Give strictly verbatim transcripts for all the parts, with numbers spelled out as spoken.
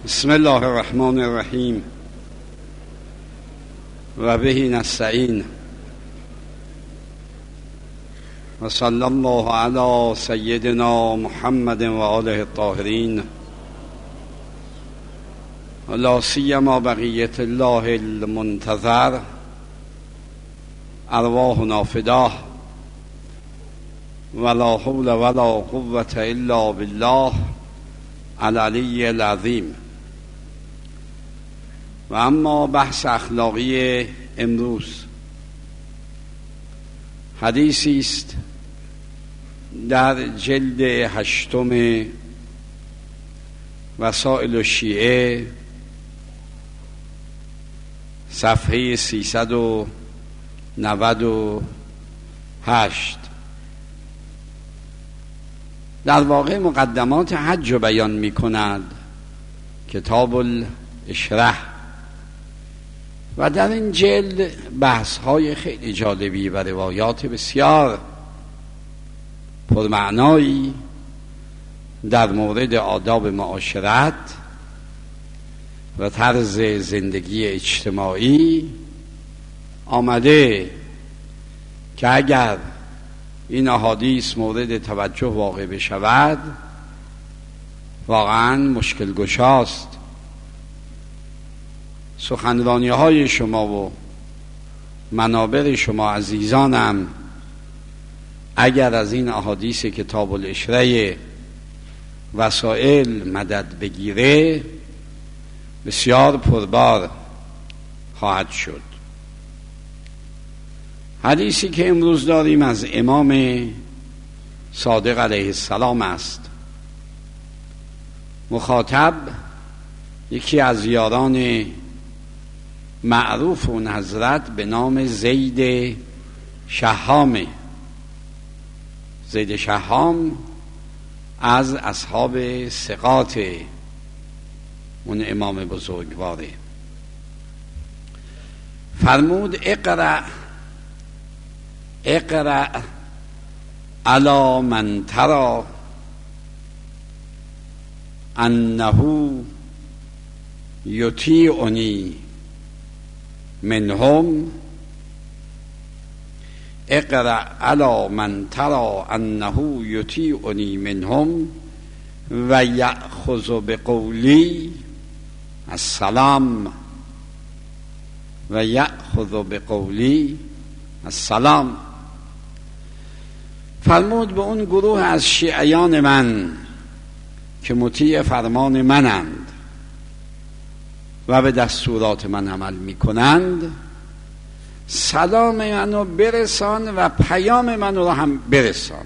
بسم الله الرحمن الرحیم و به نستعین و صلی الله علی سیدنا محمد و آله الطاهرین و لا سیما بقیت الله المنتظر ارواحنا فداه ولا حول ولا قوة الا بالله العلی العظیم. و اما بحث اخلاقی امروز حدیثی است در جلد هشتم وسائل الشیعه صفحه سیصد و نود و هشت. در واقع مقدمات حج رو بیان می کند کتاب الاشرح، و در این جلد بحث های خیلی جالبی و روایات بسیار پرمعنایی در مورد آداب معاشرت و طرز زندگی اجتماعی آمده که اگر این احادیث مورد توجه واقع بشود واقعا مشکل گشاست. سخنرانی های شما و منابر شما عزیزانم اگر از این احادیث کتاب الاشرح وسائل مدد بگیره بسیار پربار خواهد شد. حدیثی که امروز داریم از امام صادق علیه السلام است. مخاطب یکی از یاران معروف اون حضرت به نام زید شهام. زید شهام از اصحاب ثقات اون امام بزرگواره. فرمود اقرأ اقرأ علی من تری انه یطیعنی منهم اقرأ علی من تری انه یطیعنی منهم و یأخذ بقولی السلام و یأخذ بقولی السلام. فرمود به اون گروه از شیعیان من که مطیع فرمان منند و به دستورات من عمل می کنند سلام منو برسان و پیام منو رو هم برسان.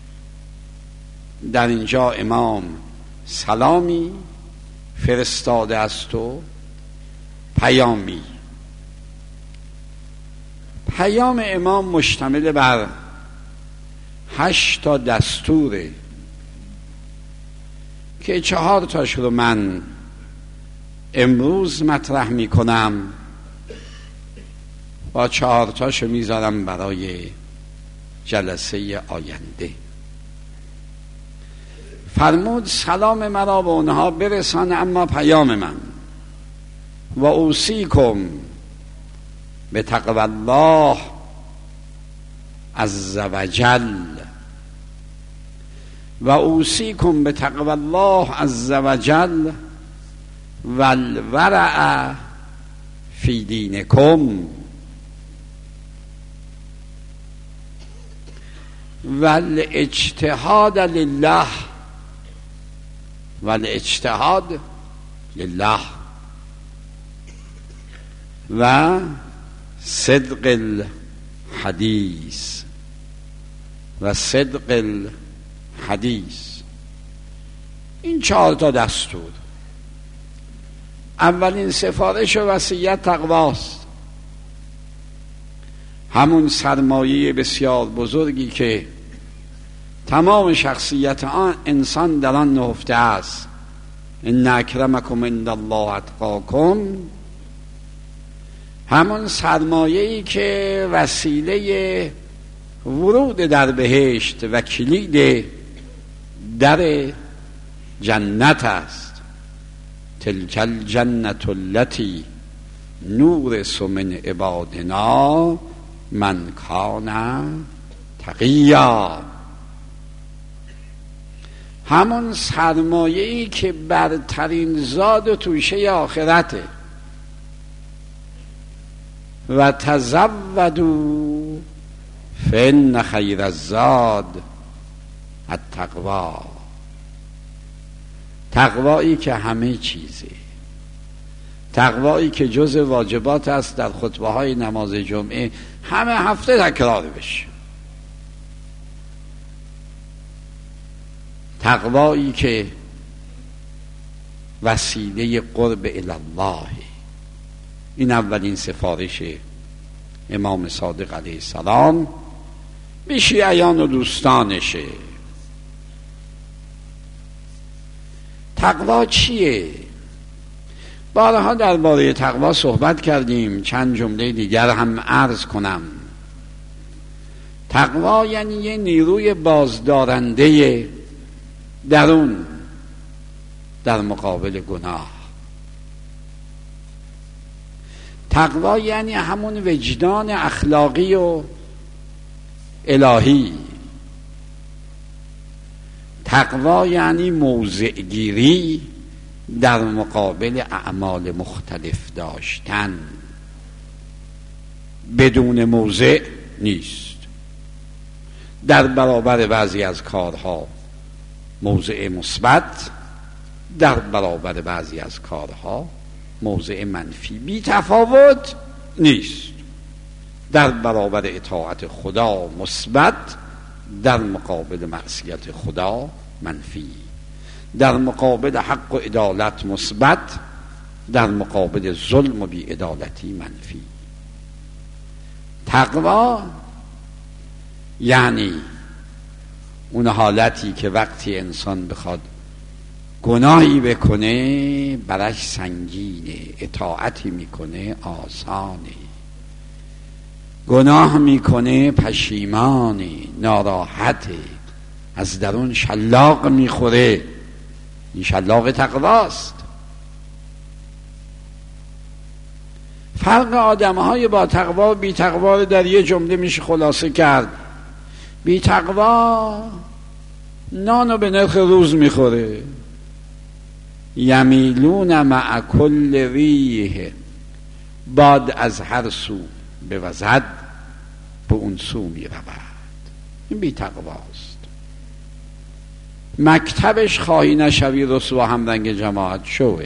در اینجا امام سلامی فرستاده است و پیامی. پیام امام مشتمل بر هشت تا دستوره که چهار تاش رو من امروز مطرح می کنم و چهار تاشو میذارم برای جلسه آینده. فرمود سلام مرا به اونها برسان اما پیام من و اوصیکم به تقوی الله عز وجل و اوصیکم به تقوی الله عز وجل و الورع فی دینکم و الاجتهاد لله و الاجتهاد لله و صدق الحدیث و صدق الحدیث. این چهار تا دستور. اولین سفارش و وصیت تقواست، همون سرمایه بسیار بزرگی که تمام شخصیت آن انسان در آن نهفته است. ان اکرمکم عند الله اتقاکم. همون سرمایه‌ای که وسیله ورود در بهشت و کلید در جنت است. تلک الجنة التي نورث من عبادنا من کان تقیا. همون سرمایه‌ای که برترین زاد و توشه آخرته. و تزودوا فإن خیر الزاد التقوی. تقوایی که همه چیزه، تقوایی که جز واجبات است در خطبه های نماز جمعه همه هفته تکرار بشه، تقوایی که وسیله قرب الله. این اولین سفارش امام صادق علیه السلام به شیعیان و دوستانشه. تقوا چیه؟ بارها درباره تقوا صحبت کردیم، چند جمله دیگر هم عرض کنم. تقوا یعنی یه نیروی بازدارنده درون در مقابل گناه. تقوا یعنی همون وجدان اخلاقی و الهی. تقوا یعنی موضع گیری در مقابل اعمال مختلف داشتن. بدون موضع نیست. در برابر بعضی از کارها موضع مثبت، در برابر بعضی از کارها موضع منفی. بی تفاوت نیست. در برابر اطاعت خدا مثبت، در مقابل معصیت خدا منفی. در مقابل حق و عدالت مثبت، در مقابل ظلم و بی عدالتی منفی. تقوا یعنی اون حالتی که وقتی انسان بخواد گناهی بکنه برش سنگینه، اطاعتی میکنه آسانه، گناه میکنه پشیمانه، ناراحته، از درون شلاق میخوره. این شلاق تقواست. فرق آدمهای با تقوا و بی تقوا رو در یه جمله میشه خلاصه کرد. بی تقوا نانو به نرخ روز میخوره. یمیلون مع کل ریح، باد از هر سو بوزد به اون سو میرود. این بی تقواست. مکتبش خواهی نشوی رسوا همرنگ جماعت شوه.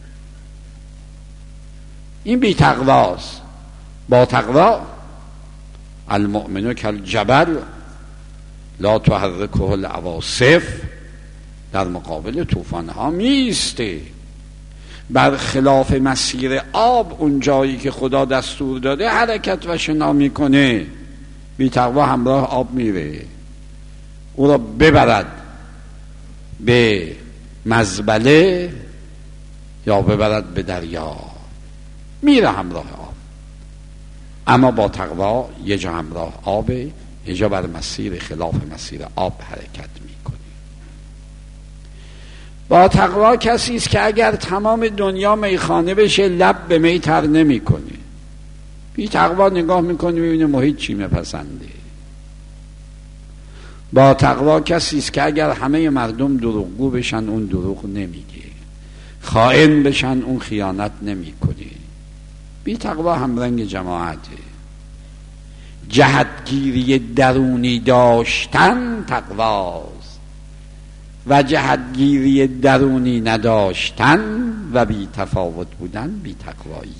این بی تقواست. با تقوا المؤمن کالجبل لا تحرکه العواصف، در مقابل طوفان ها میسته. بر خلاف مسیر آب، اون جایی که خدا دستور داده حرکت و شنا میکنه. بی تقوا همراه آب میره، او را ببرد به مزبله یا ببرد به دریا، میره همراه آب. اما با تقوا یه جا همراه آبه، یه جا بر مسیر خلاف مسیر آب حرکت میکنه. با تقوا کسی است که اگر تمام دنیا میخانه بشه لب به می تر نمیکنه. بی تقوا نگاه میکنه میبینه محیط چی میپسنده. با تقوا کسی است که اگر همه مردم دروغگو بشن اون دروغ نمیگه، خائن بشن اون خیانت نمیکنه. بی تقوا همرنگ جماعته. جهتگیری درونی داشتن تقواست و جهتگیری درونی نداشتن و بی تفاوت بودن بی تقواییه.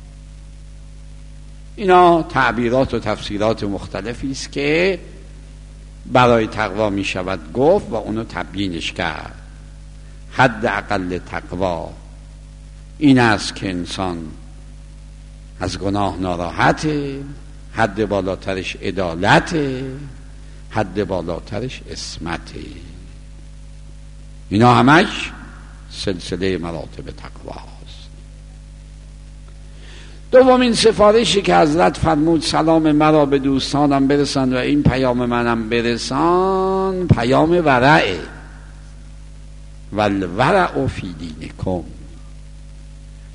اینا تعبیرات و تفسیرات مختلفی است که برای تقوا می شود گفت و اونو تبیینش کرد. حد اقل تقوا این است که انسان از گناه ناراحته، حد بالاترش عدالته، حد بالاترش عصمته. اینا همش سلسله مراتب تقواست. دومین سفارشی که حضرت فرمود سلام مرا به دوستانم برسان و این پیام منم برسان، پیام ورعه. والورع فی دینکم.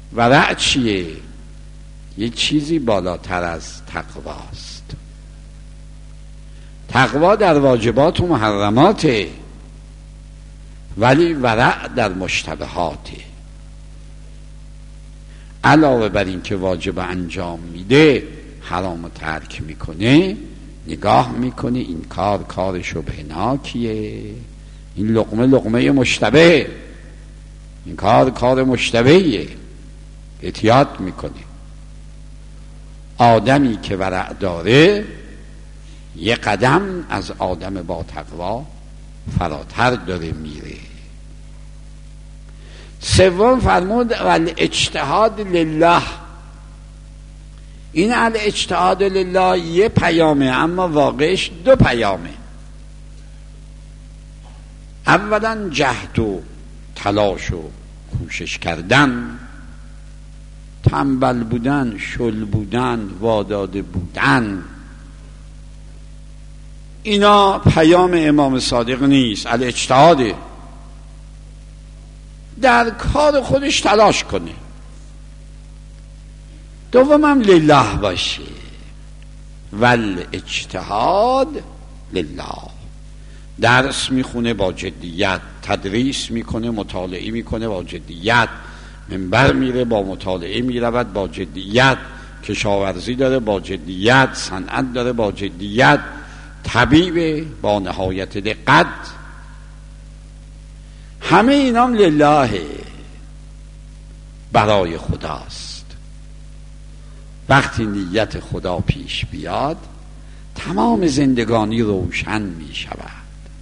ورع چیه؟ یه چیزی بالاتر از تقواست. تقوا در واجبات و محرماته، ولی ورع در مشتبهاته. علاوه بر این که واجب انجام میده، حرام ترک میکنه، نگاه میکنه این کار کار شبهناکیه، این لقمه لقمه مشتبه، این کار کار مشتبهیه، احتیاط میکنه. آدمی که ورع داره یه قدم از آدم با تقوا فراتر داره میره. سوم فرمود الاجتهاد لله. این الاجتهاد لله یه پیامه، اما واقعش دو پیامه. اولا جهد و تلاش و کوشش کردن، تنبل بودن، شل بودن، واداده بودن، اینا پیام امام صادق نیست. الاجتهاده، در کار خودش تلاش کنه. دومم لله باشه، ول اجتهاد لله. درس میخونه با جدیت، تدریس میکنه، مطالعه میکنه با جدیت، منبر میره با مطالعه میرود با جدیت، کشاورزی داره با جدیت، صنعت داره با جدیت، طبیب با نهایت دقت. همه اینام لله، برای خداست. وقتی نیت خدا پیش بیاد تمام زندگانی روشن می شود.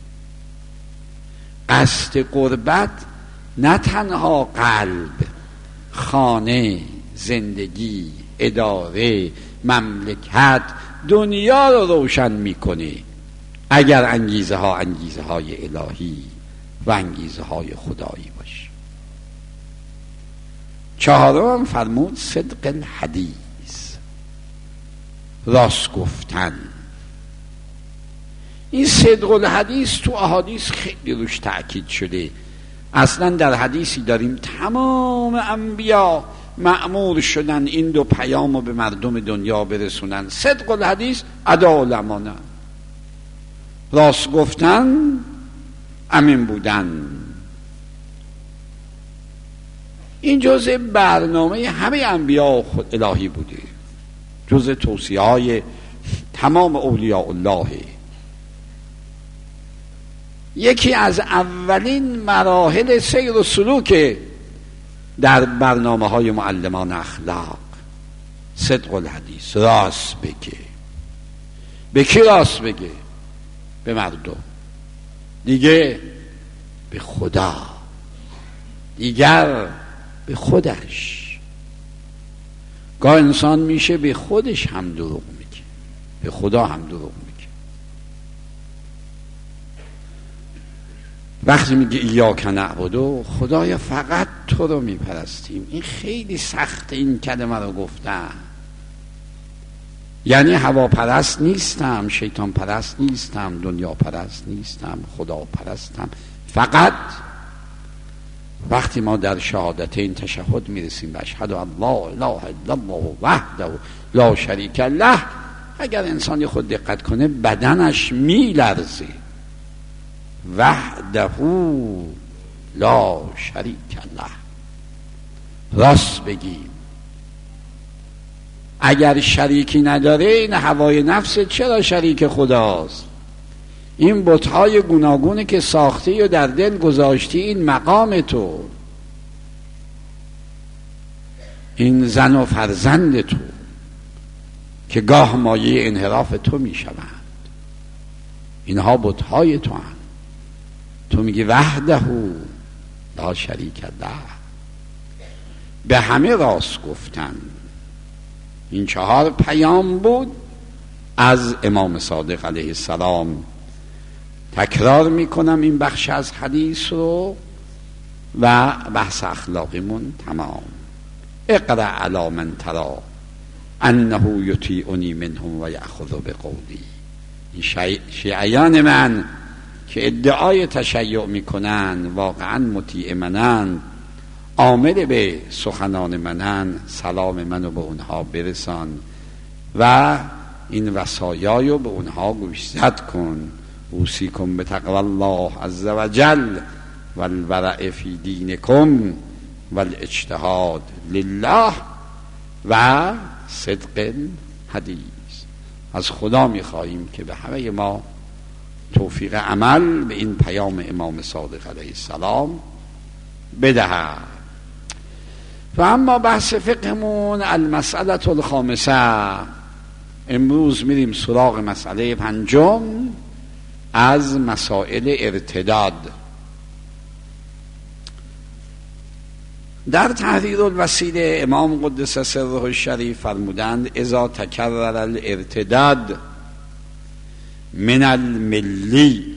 قصد قربت نه تنها قلب، خانه، زندگی، اداره، مملکت، دنیا رو روشن میکنه، اگر انگیزه ها انگیزه های الهی و انگیزه های خدایی باشه. چهارم فرمود صدق الحدیث، راست گفتن. این صدق الحدیث تو احادیث خیلی روش تأکید شده. اصلا در حدیثی داریم تمام انبیا مأمور شدن این دو پیام رو به مردم دنیا برسونن: صدق الحدیث، ادا الامانه. راست گفتن، امین بودن. این جزء برنامه همه انبیا خود الهی بوده، جزء توصیه های تمام اولیاء الله. یکی از اولین مراحل سیر و سلوک در برنامه های معلمان اخلاق صدق الحدیث، راست بگه. به کی راست بگه؟ به مردم، دیگه به خدا، دیگر به خودش. گاه انسان میشه به خودش هم دروغ میگه، به خدا هم دروغ میگه. وقتی میگه ایاک نعبد، خدایا فقط تو رو میپرستیم، این خیلی سخت این کلمه رو گفتن. یعنی هوا پرست نیستم، شیطان پرست نیستم، دنیا پرست نیستم، خدا پرستم. فقط وقتی ما در شهادت این تشهد میرسیم و اشهد ان لا اله الا الله وحده لا شریک له، اگر انسان خود دقت کنه بدنش میلرزه. وحده لا شریک له، راست بگیم. اگر شریکی نداره، این هوای نفس چرا شریک خداست؟ این بت‌های گوناگونی که ساختی و در دل گذاشتی، این مقام تو، این زن و فرزند تو که گاه مایه انحراف تو می شوند، اینها بت‌های تو هست. تو میگی وحده لا شریک له، به همه راست گفتن. این چهار پیام بود از امام صادق علیه السلام. تکرار میکنم این بخش از حدیث رو و بحث اخلاقیمون تمام. اقرأ علی من ترى انه یطیعنی منهم و یأخذ بقولی. این شیعیان من که ادعای تشیع میکنن، واقعا مطیع منن، عامل به سخنان منن، سلام منو به اونها برسان و این وصایای رو به اونها گوشزد کن. اوصیکم بتقوی الله عز وجل والورع فی دینکم والاجتهاد لله و صدق حدیث. از خدا میخواهیم که به همه ما توفیق عمل به این پیام امام صادق علیه السلام بدهد. و اما بحث فقهمون المسئله الخامسه، امروز میریم سراغ مسئله پنجم از مسائل ارتداد. در تحریر الوسیله امام قدس سره الشریف فرمودند اذا تکرر الارتداد من الملی،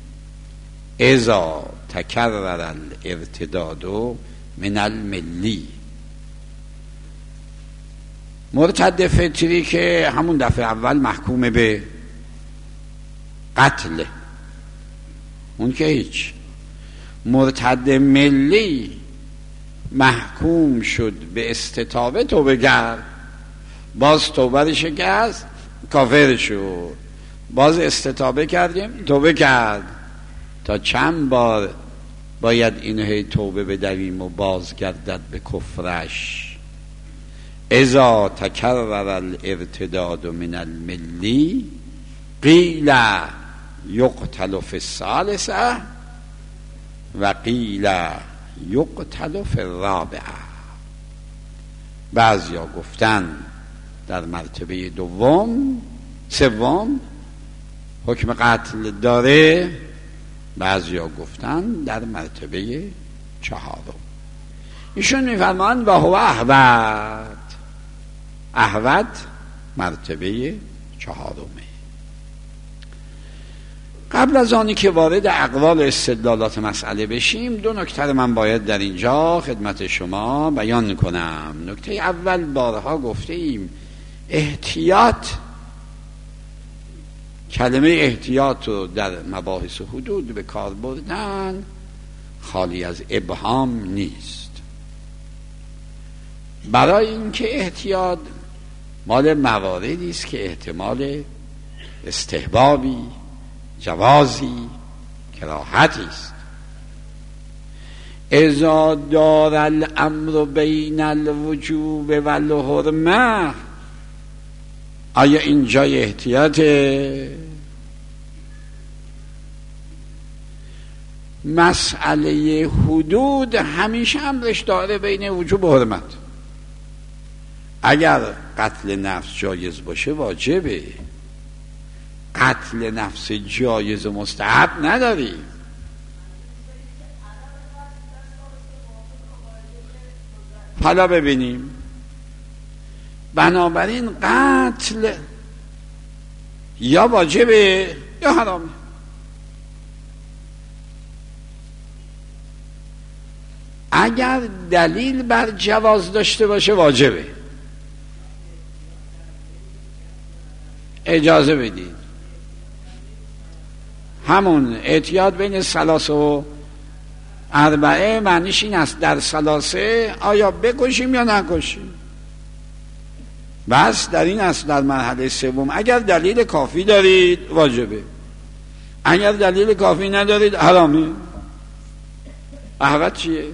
اذا تکرر الارتداد من الملی، مرتد فطری که همون دفعه اول محکوم به قتل، اون که هیچ. مرتد ملی محکوم شد به استتابه، توبه کرد، باز توبه رو شکست، کافر شد، باز استتابه کردیم، توبه کرد. تا چند بار باید اینو هی توبه بدویم و باز گردد به کفرش؟ اذا تکرر الارتداد من الملی قیل یقتل فی الثالثه و قیل یقتل فی الرابعه. بعضیا گفتن در مرتبه دوم سوم حکم قتل داره، بعضیا گفتن در مرتبه چهارم. ایشون میفرمان و هو احوط، احوط مرتبه چهارمه. قبل از آنی که وارد اقوال استدلالات مسئله بشیم، دو نکته من باید در اینجا خدمت شما بیان کنم. نکته اول، بارها گفته ایم احتیاط، کلمه احتیاط رو در مباحث حدود به کار بردن خالی از ابهام نیست. برای اینکه احتیاط مال مواردی است که احتمال استحبابی، جوازی، کراهتی است. اذا دار الامر بین الوجوب و الحرمه، آیا اینجا احتیاطه؟ مسئله حدود همیشه امرش داره بین وجوب و حرمت. اگر قتل نفس جایز باشه واجبه، قتل نفس جایز و مستحب نداری. حالا ببینیم، بنابراین قتل یا واجبه یا حرامه. اگر دلیل بر جواز داشته باشه واجبه. اجازه بدید، همون احتیاط بین ثلاثه و اربعه معنیش این است در ثلاثه آیا بکشیم یا نکشیم. بس در این است در مرحله سوم اگر دلیل کافی دارید واجبه، اگر دلیل کافی ندارید حرامه. احوط چیه؟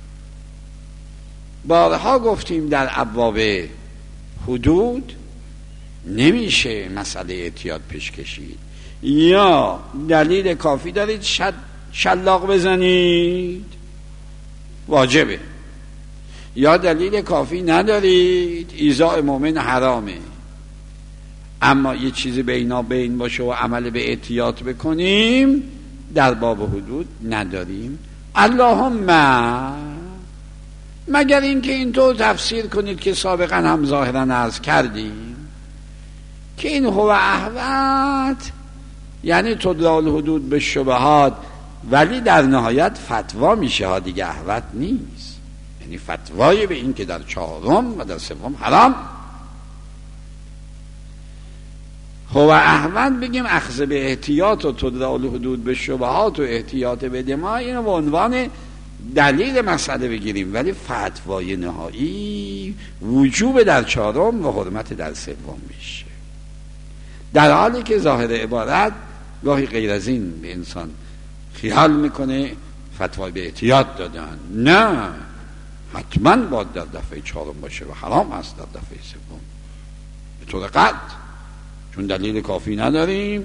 بارها گفتیم در ابواب حدود نمیشه مسئله احتیاط پیش کشید. یا دلیل کافی دارید شد شلاق بزنید واجبه، یا دلیل کافی ندارید ایذاء مؤمن حرامه. اما یه چیزی بینا بین باشه و عمل به احتیاط بکنیم در باب حدود نداریم. اللهم مگر اینکه اینطور تفسیر کنید که سابقا هم ظاهرا عرض کردیم که این هو احوط یعنی تدرا الحدود به شبهات، ولی در نهایت فتوا میشه ها دیگه، احوط نیست. یعنی فتوای به این که در چهارم و در سوم حرام. هو احوط بگیم اخذ به احتیاط و تدرا الحدود به شبهات و احتیاط به دماء، اینو به عنوان دلیل مسئله بگیریم ولی فتوای نهایی وجوب در چهارم و حرمت در سوم میشه، در حالی که ظاهر عبارت گاهی غیر از این به انسان خیال میکنه فتوای به احتیاط دادن. نه، حتما باید در دفعه چهارم باشه و حرام است در دفعه سوم به طور قطع، چون دلیل کافی نداریم.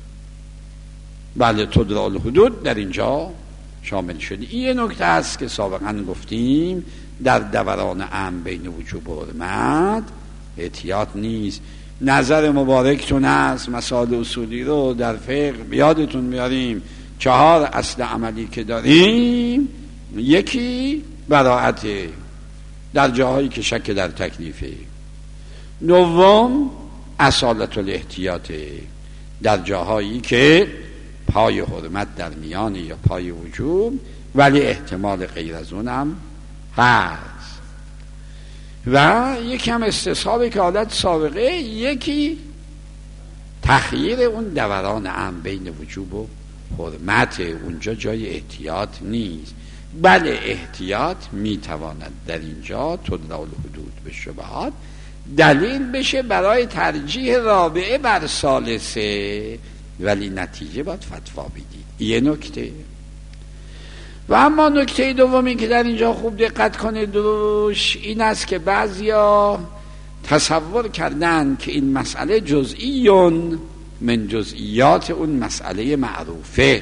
بله تدرا الحدود در اینجا شامل شده. این یه نکته است که سابقا گفتیم در دوران امر بین وجوب و حرمت احتیاط نیست. نظر مبارکتون هست مسائل اصولی رو در فقه بیادتون میاریم، چهار اصل عملی که داریم، یکی براءت در جاهایی که شک در تکلیفه، دوم اصالت الاحتیاط در جاهایی که پای حرمت در میانه یا پای وجوب ولی احتمال غیر از اونم هست، و یکی هم استصحاب که حالت سابقه، یکی تخییر اون دوران امر بین وجوب و حرمت، اونجا جای احتیاط نیست. بله احتیاط میتواند در اینجا تدرا الحدود به شبهات دلیل بشه برای ترجیح رابعه بر ثالثه، ولی نتیجه باید فتوا بدید. یه نکته. و اما نکته دومی که در اینجا خوب دقت کنه دروش این است که بعضیا تصور کردن که این مسئله جزئیون من جزئیات اون مسئله معروفه.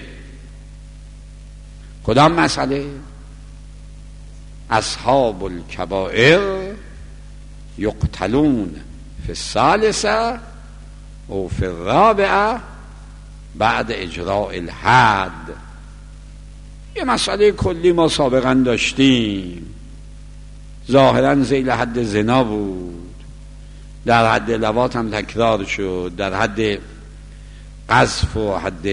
کدام مسئله؟ اصحاب الکبائر یقتلون فی الثالثه او فی الرابعه بعد اجراء الحد. یه مسئله کلی ما سابقا داشتیم، ظاهرا ذیل حد زنا بود، در حد لواط هم تکرار شد، در حد قذف و حد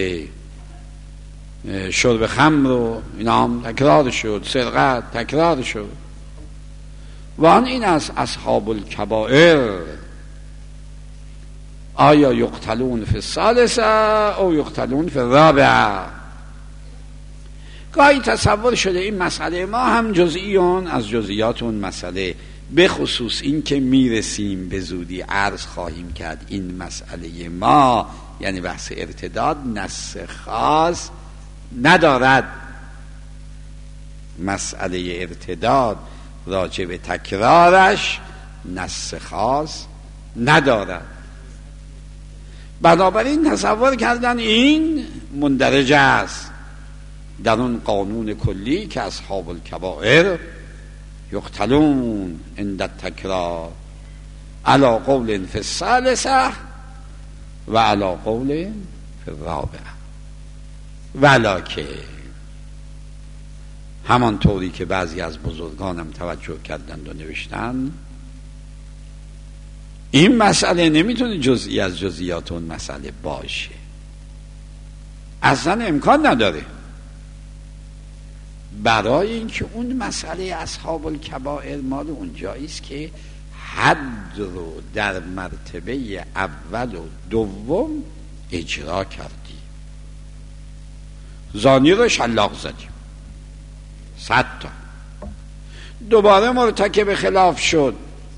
شرب خمر و اینا هم تکرار شد، سرقت تکرار شد. و آن این است اصحاب الکبائر آیا یقتلون فی الثالثه او یقتلون فی الرابعه. گاهی تصور شده این مسئله ما هم جزئیون از جزئیات اون مسئله، به خصوص این که میرسیم به زودی عرض خواهیم کرد این مسئله ما یعنی بحث ارتداد نص خاص ندارد. مسئله ارتداد راجع به تکرارش نص خاص ندارد. بنابراین تصور کردن این مندرج است در اون قانون کلی که اصحاب الکبائر یقتلون عند التکرار علی قول فی الثالثه و علی قول فی الرابعه. ولکن همان طوری که بعضی از بزرگانم توجه کردند و نوشتن، این مسئله نمیتونه جزئی از جزئیات اون مسئله باشه، اصلا امکان نداره، برای اینکه اون مسئله اصحاب الکبائر مال اونجایی است که حد رو در مرتبه اول و دوم اجرا کردیم. زانی رو شلاق زدیم صد تا، دوباره مرتکب خلاف شد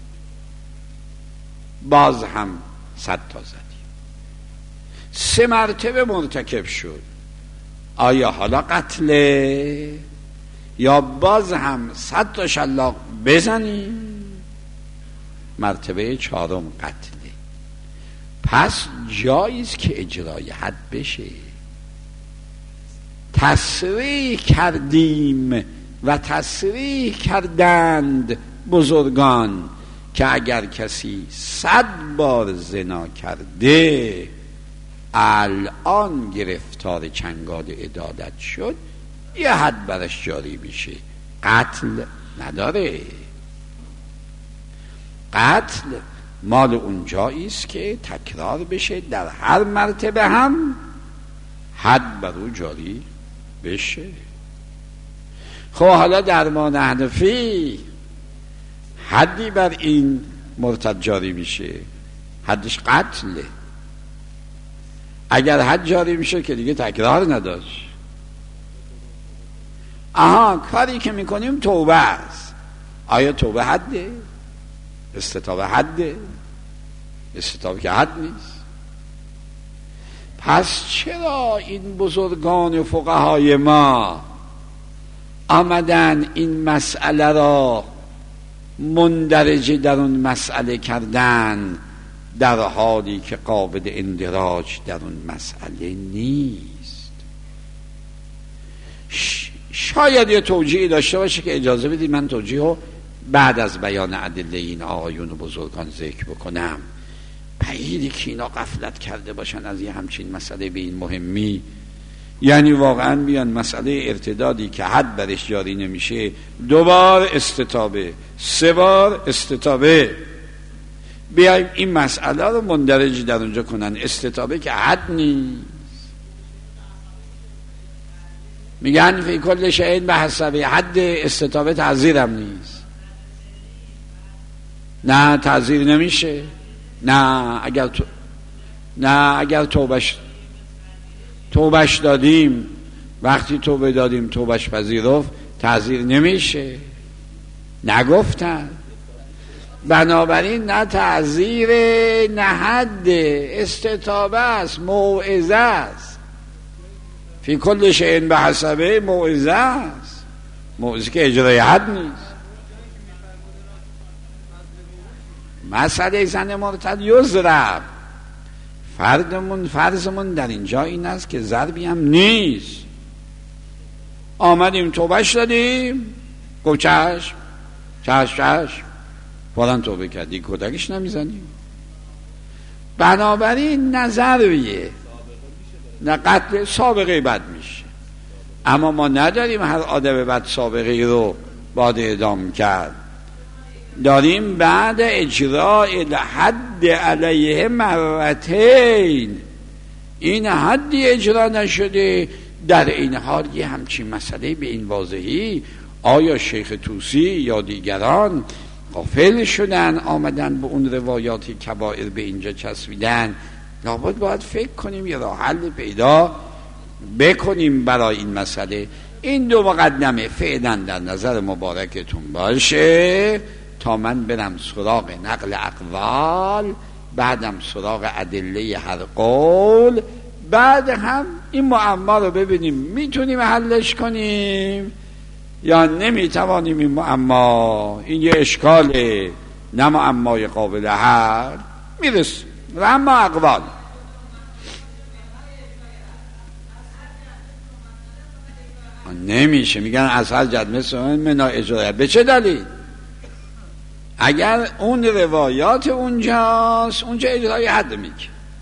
باز هم صد تا زدیم، سه مرتبه مرتکب شد، آیا حالا قتله یا باز هم صد تا شلاق بزنیم؟ مرتبه چهارم قتله. پس جاییست که اجرای حد بشه. تصریح کردیم و تصریح کردند بزرگان که اگر کسی صد بار زنا کرده الان گرفتار چنگال عدالت شد یه حد برش جاری میشه، قتل نداره. قتل مال اونجایی است که تکرار بشه، در هر مرتبه هم حد بر او جاری بشه. خب حالا در ما حنفی حدی بر این مرتد جاری میشه، حدش قتله. اگر حد جاری میشه که دیگه تکرار نداشت، آها کاری که میکنیم توبه است. آیا توبه حده؟ استتابه حده؟ استتابه که حد نیست. پس چرا این بزرگان فقهای ما آمدن این مسئله را مندرجه در اون مسئله کردن، در حالی که قابل اندراج در اون مسئله نیست؟ شاید یه توجیهی داشته باشه که اجازه بدید من توجیه رو بعد از بیان ادله این آقایون و بزرگان ذکر بکنم. بعیده که اینا غفلت کرده باشن از یه همچین مسئله به این مهمی. یعنی واقعا بیان مسئله ارتدادی که حد برش جاری نمیشه دوبار استتابه، سه بار استتابه، بیایم این مسئله رو مندرج در اونجا کنن. استتابه که حد نیست. میگن فی کل شیء به حسب حد، استتابه تعزیرم نیست. نه تعزیر نمیشه. نه اگر تو نه اگر توبش توبش دادیم، وقتی توبه دادیم توبش پذیرفت، تعزیر نمیشه. نگفتن. بنابراین نه تعزیر نه حد، استتابه است، موعظه است. فی کل شیء به حسبه موعظه است. موعظه که اجرای حد نیست. مسئله زن مرتد یضرب، فردمون فرضمون در اینجا این است که ضربی هم نیست. آمدیم توبهش دادیم، گفت چشم چشم چشم فلان توبه کردی، کتکش نمیزنیم. بنابراین نظریه نه قتل سابقه بد میشه. اما ما نداریم هر آدم بد سابقه رو باید اعدام کرد. داریم بعد اجراء الحد علیه مرتین، این حدی اجرا نشده. در این حال یه همچین مسئله به این واضحی آیا شیخ طوسی یا دیگران غافل شدن آمدن به اون روایات کبائر به اینجا چسبیدن؟ لابد باید فکر کنیم یه راه حل پیدا بکنیم برای این مسئله. این دو مقدمه فعلا در نظر مبارکتون باشه تا من برم سراغ نقل اقوال، بعدم سراغ ادله هر قول، بعد هم این معما رو ببینیم میتونیم حلش کنیم یا نمیتوانیم. این معما این یه اشکاله، نه معمای قابل حل. میرسیم و اما اقوال نمیشه. میگن از هر جد مثل منا اجرایه. به چه دلیل؟ اگر اون روایات اونجاست، اونجا اجرای حد میگه.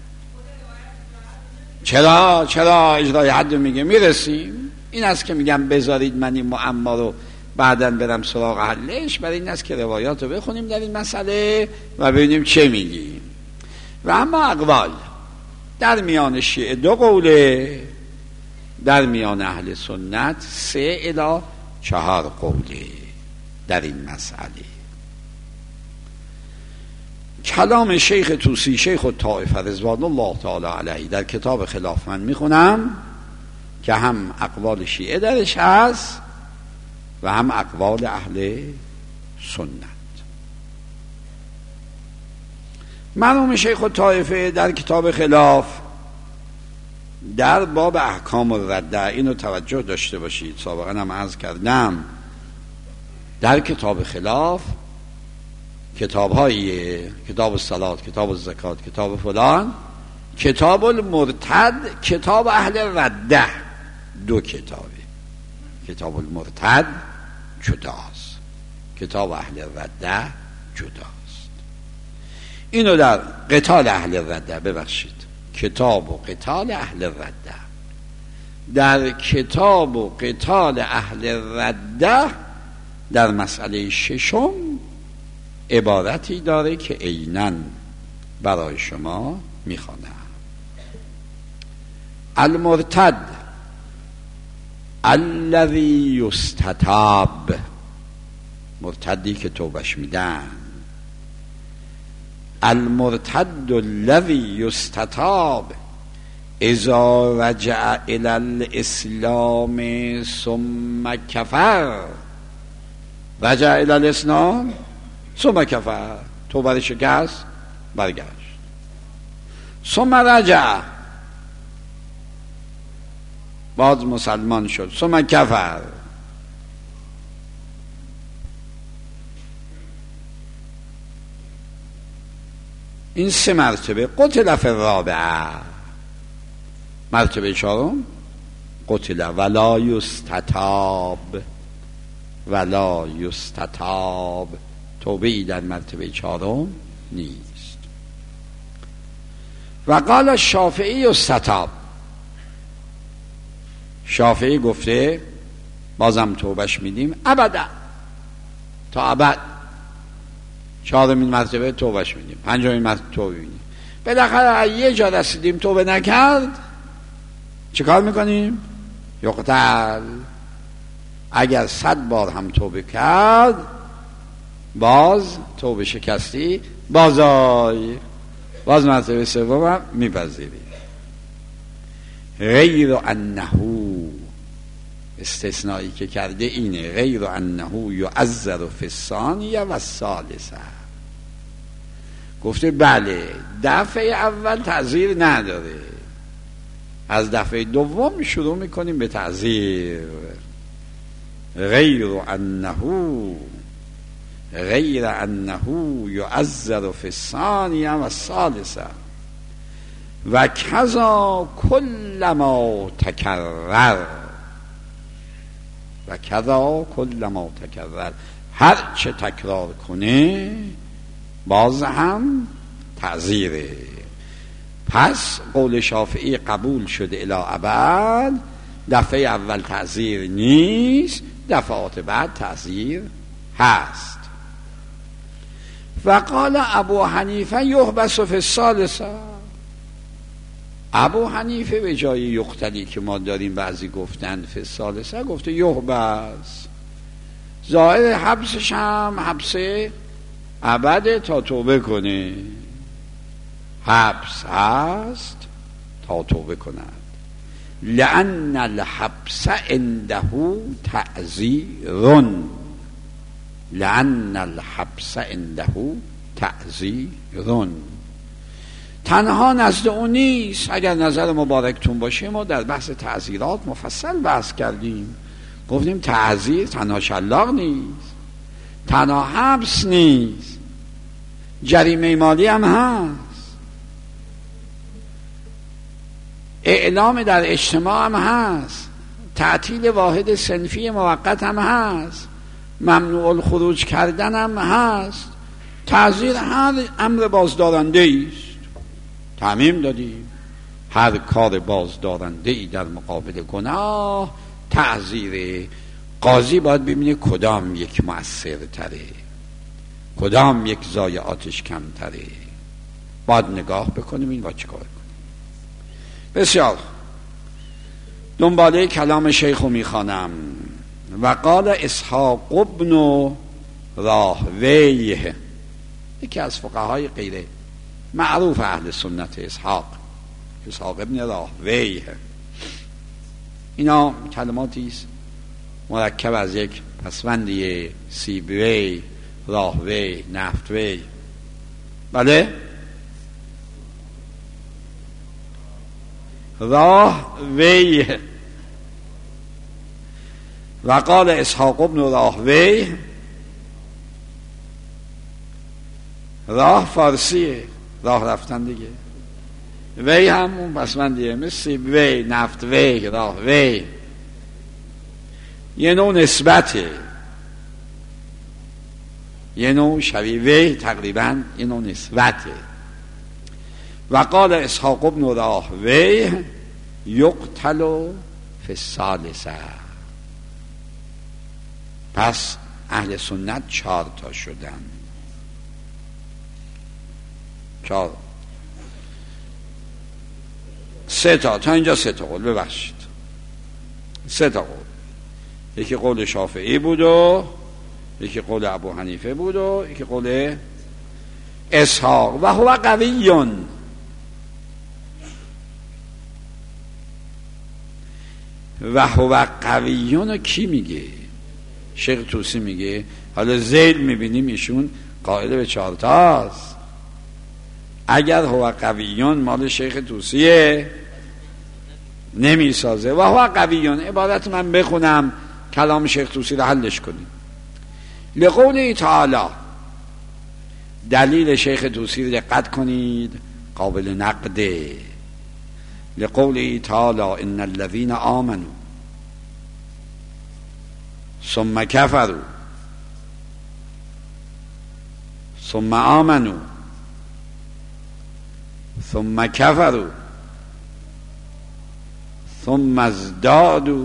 چرا چرا اجرای حد میگه؟ میرسیم. این است که میگم بذارید من این معما رو بعداً برم سراغ حلش. برای این است که روایات رو بخونیم در این مسئله و ببینیم چه میگیم. و اما اقوال در میان شیعه دو قوله، در میان اهل سنت سه الی چهار قوله در این مسئله. کلام شیخ طوسی، شیخ الطائفه رضوان الله تعالی علیه، در کتاب خلاف من میخونم که هم اقوال شیعه درش هست و هم اقوال اهل سنت. مرحوم شیخ الطائفه در کتاب خلاف در باب احکام الرده، اینو توجه داشته باشید، سابقا هم عرض کردم در کتاب خلاف کتاب های کتاب الصلات، کتاب الزکات، کتاب فلان، کتاب المرتد، کتاب اهل رده، دو کتابه. کتاب المرتد جداست، کتاب اهل رده جداست. اینو در قتال اهل رده، ببخشید کتاب و قتال اهل رده، در کتاب و قتال اهل رده در مسئله ششم عبارتی داره که عیناً برای شما میخوانم. المرتد الذی یستتاب، مرتدی که توبش میدن. المرتد الذی یستتاب اذا رجع الی الاسلام ثم کفر، رجع الی الاسلام ثم کفر، توبه شکست برگشت، ثم رجع باز مسلمان شد، ثم کفر. این سه مرتبه. قتل فی الرابعه، مرتبه چهارم قتل ولا یستتاب، ولا یستتاب، توبه ای در مرتبه چهارم نیست. و قال الشافعی یستتاب، شافعی گفته بازم توبهش میدیم ابدا، تا ابد. چهارمین مرتبه توبهش میدیم، پنجمین مرتبه توبه میدیم. بالاخره یه جا رسیدیم توبه نکرد، چه کار میکنیم؟ یقتل. اگر صد بار هم توبه کرد باز توبه شکستی، بازای باز مرتبه سوم هم میپذیری. غیر انه، استثنایی که کرده اینه، غیر انه یعذر فی الثانیه و الثالثه. گفته بله دفعه اول تعذیر نداره، از دفعه دوم شروع میکنیم به تعذیر. غیر انه، غیر انه یعذر فی الثانیه و الثالثه و کذا کل ما تکرر، و کذا کل ما تکرر، هر چه تکرار کنه باز هم تعذیره. پس قول شافعی قبول شده الی ابد، دفعه اول تعذیر نیست، دفعات بعد تعذیر هست. و قال ابو حنیفه یحبس فی الثالثه، ابو حنیفه به جای یقتلی که ما داریم بعضی گفتن فی الثالثه، گفته یحبس. ظاهر حبسش هم حبس ابد تا توبه کنه، حبس هست تا توبه کند. لأن الحبس عنده تعذیر، لأن الحبس عنده تعذیر، تنها نزد اون نیست. اگر نظر مبارکتون باشه ما در بحث تعذیرات مفصل بحث کردیم، گفتیم تعذیر تنها شلاق نیست، تنها حبس نیست، جریمه مالی هم هست، اعلام در اجتماع هم هست، تعطیل واحد صنفی موقت هم هست، ممنوع الخروج کردن هم هست. تعذیر هر امر بازدارنده است، تعمیم دادیم هر کار بازدارنده ای در مقابل گناه تعذیره. قاضی باید ببینه کدام یک مؤثر تره، کدام یک ضایعاتش کم تره، باید نگاه بکنیم این با چه کار کنیم. بسیار دنباله کلام شیخو میخوانم. و قال اسحاق ابن راهویه، یکی از فقهای غیر معروف اهل سنت، اسحاق اسحاق ابن راهویه. اینا کلماتی است مرکب از یک پسوندی، سیبوی، راهوی، نفتوی. بله راهوی. و قال اسحاق ابن راهوی، راه فارسیه، راه رفتن دیگه، وی هم اون پسوندیه، مثل وی، نفت وی، راه وی، یه نوع نسبته، یه نوع شبیه وی، تقریبا یه نوع نسبته. و قال اسحاق ابن راهوی یقتل فی الثالثه. پس اهل سنت چهار تا شدن، چهار، سه تا تا اینجا، سه تا قول، ببخشید سه تا قول. یکی قول شافعی بود و یکی قول ابو حنیفه بود و یکی قول اسحاق. و هو قویون، و هو قویون کی میگه؟ شیخ طوسی میگه. حالا ذیل میبینیم ایشون قائل به چهارتاست. اگر هو قویون مال شیخ طوسیه نمیسازه. و هو قویون عبارت من بخونم کلام شیخ طوسی رو حلش کنیم. لقوله تعالی، دلیل شیخ طوسی رو دقت کنید، قابل نقده. لقوله تعالی ان الذين آمنوا ثم كفروا ثم آمنوا ثم كفروا ثم ازدادوا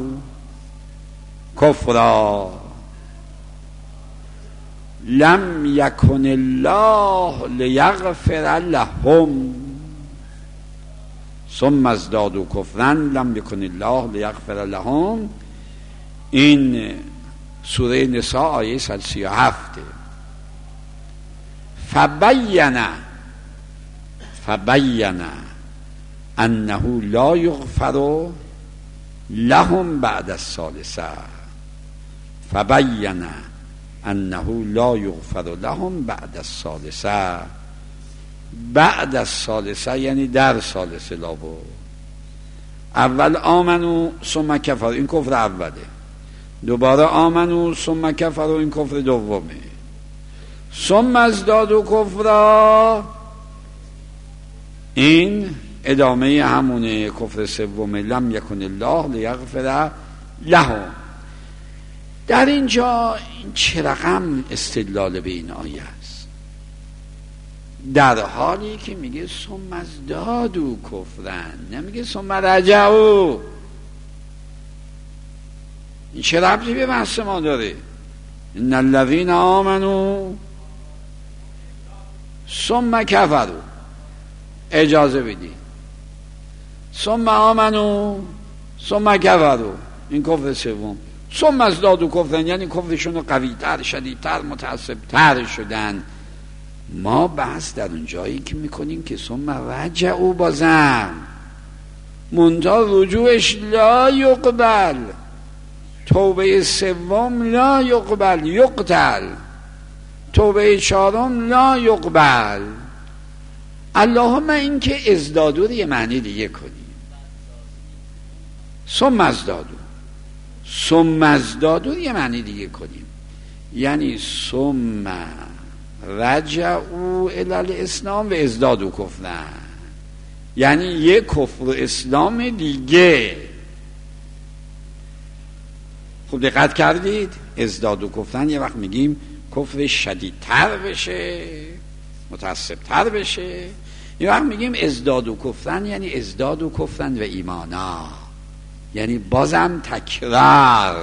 کفرا لم یکن الله لیغفر لهم ثم ازدادوا کفرا لم یکن الله لیغفر لهم. این سوره نساء آیه صد و سی و هفت. فبین فبین انه لا یغفر لهم بعد الثالثه. فبین انه لا یغفر لهم بعد الثالثه. بعد الثالثه یعنی در ثالثه لابد. اول آمنو ثم کفر، این کفر اوله. دوباره آمنو ثم کفر، این کفر دومه. ثم ازدادوا کفرا، این ادامه همونه کفر سومه. لم یکن الله لیغفر لهم. در اینجا این چه رقم استدلال به این آیه است؟ در حالی که میگه ثم ازدادوا کفرن، نمیگه ثم رجعوا. این چه ربطی به بحث ما داره؟ ان الذين آمنوا ثم کفروا، اجازه بدید. ثم آمنوا ثم کفروا، این کفر سوم. ثم ازدادوا کفرن یعنی کفرشون قوی تر، شدید تر، متعصب تر شدن. ما بحث در اون جایی که میکنیم که ثم رجعوا، بازم منتها رجوعش لا یقبل. توبه سوم لا یقبل، یقتل. توبه چهارم لا یقبل. اللهم این که ازدادو رو یه معنی دیگه کنیم. ثم ازدادو، ثم ازدادو رو یه معنی دیگه کنیم، یعنی ثم رجعوا الی الاسلام و ازدادو کفرن، یعنی یه کفر اسلام دیگه. خوب دقت کردید؟ ازدادو کفرن یه وقت میگیم کفر شدیدتر بشه، متعصبتر بشه. یه وقت میگیم ازدادو کفرن یعنی ازدادو کفرن و ایمانا، یعنی بازم تکرار.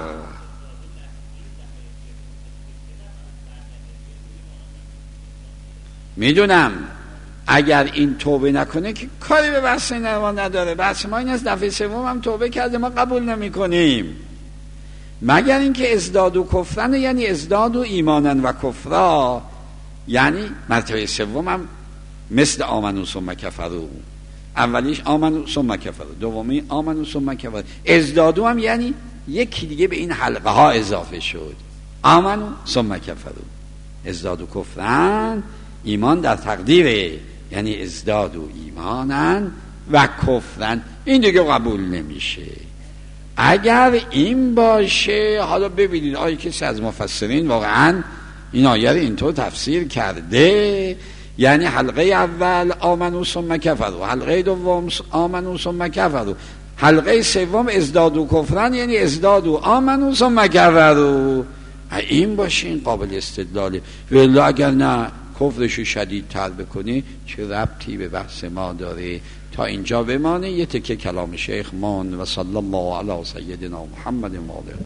میدونم اگر این توبه نکنه که کاری به بحث ما نداره. بحث ما این است دفعه سوم هم توبه کرده ما قبول نمی کنیم، مگر اینکه ازداد و کفرن یعنی ازداد و ایمانن و کفرا، یعنی مرتبه سوم هم مثل آمنو ثم کفرو. اولیش آمنو ثم کفرو، دومی آمنو ثم کفرو. ازدادو هم یعنی یکی دیگه به این حلقه ها اضافه شد. آمنو ثم کفرو، ازداد و کفرن، ایمان در تقدیره، یعنی ازداد و ایمانن و کفرن. این دیگه قبول نمیشه. اگر این باشه، حالا ببینید آیه کسی از مفسرین واقعا این آیه رو اینطور تفسیر کرده، یعنی حلقه اول آمنو ثم کفروا، حلقه دوم آمنو ثم کفروا، حلقه سوم ازداد و کفرن یعنی ازداد و آمنو ثم کفروا. این باشه این قابل استدلاله. ولی اگر نه کفرشو شدید تر بکنه چه ربطی به بحث ما داره؟ تا اینجا بمانه. یه تکه کلام شیخ مان و صلی الله علی سیدنا محمد و آله.